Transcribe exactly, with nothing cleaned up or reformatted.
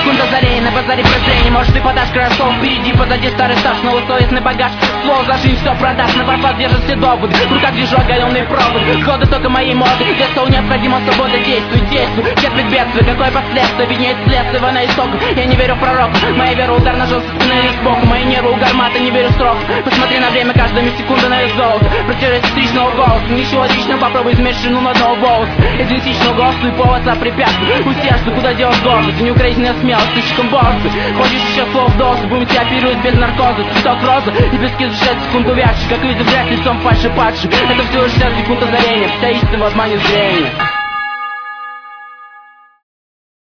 секунд озарения, на базаре прозрения. Может ты подашь кроссов, впереди, позади старый стаж, новосовестный багаж. Слово за жизнь все продашь, на подпад держит все доводы. В руках держу оголенный провод, годы только моей моды. Для того необходима свобода, действуй, действуй. Терпит бедствие, какое последствие, виднеет следствие во на истоках. Я не верю в пророка, моя вера удар ножом со спины или сбоку. Мои нервы угар мата, не верю в строк. Посмотри на время, каждая секунда на вес золота. Противоэлектричного голоса, ничего личного, попробуй измерить шину на одного волоса. Идентичного голоса и повод препятствий. У сердца, куда делать гордость, не укоризненная смелость, слишком борцы. Хочешь еще слов дозы, будем тебя оперировать без наркоза. Цветок розы и пески за секунду вязче, как видно, вряд лицом фальши падший. Это всего шестьдесят секунд озарения, вся истина в обмане зрения.